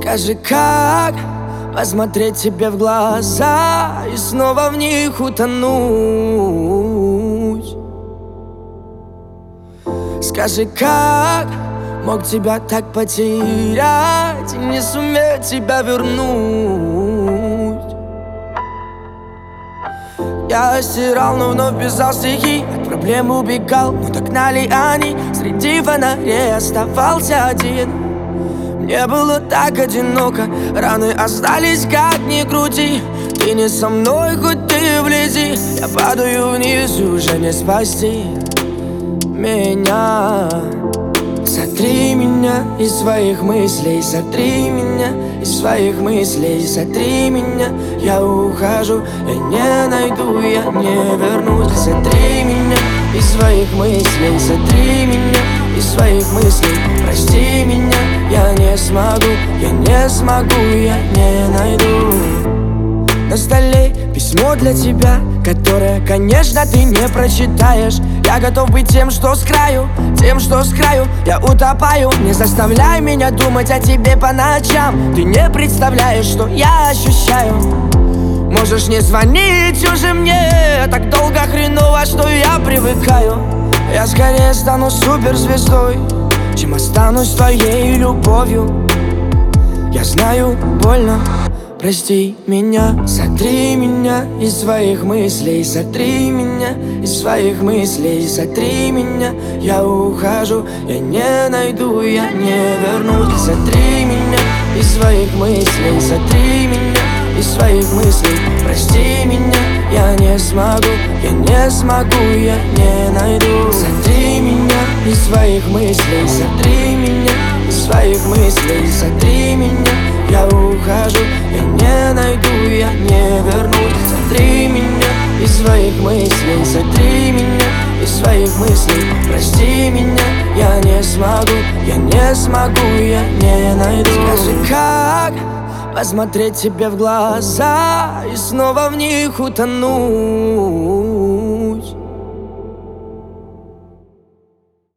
Скажи, как посмотреть тебе в глаза и снова в них утонуть? Скажи, как мог тебя так потерять и не суметь тебя вернуть? Я стирал, но вновь писал стихи, от проблем убегал, но догнали они. Среди фонарей оставался один. Мне было так одиноко, раны остались как ни крути. Ты не со мной, хоть ты вблизи, я падаю вниз и уже не спасти меня. Сотри меня из своих мыслей, сотри меня из своих мыслей, сотри меня. Я ухожу, я не найду, я не вернусь. Сотри меня из своих мыслей, сотри меня из своих мыслей. Прости меня, я не смогу, я не смогу, я не найду. На столе письмо для тебя, которое, конечно, ты не прочитаешь. Я готов быть тем, что с краю, тем, что с краю я утопаю. Не заставляй меня думать о тебе по ночам. Ты не представляешь, что я ощущаю. Можешь не звонить уже мне, так долго хреново, что я привыкаю. Я скорее стану суперзвездой, чем останусь твоей любовью. Я знаю, больно, прости меня. Сотри меня из своих мыслей, сотри меня из своих мыслей, сотри меня. Я ухожу, я не найду, я не вернусь. Сотри меня из своих мыслей, сотри меня из своих мыслей. Прости меня, я не смогу, я не смогу, я не найду. Сотри меня из своих мыслей, сотри меня из своих мыслей, сотри меня. Я ухожу, я не найду, я не вернусь. Сотри меня из своих мыслей, сотри меня из своих мыслей. Прости меня, я не смогу, я не смогу, я не найду. Скажи, как посмотреть тебе в глаза и снова в них утонуть?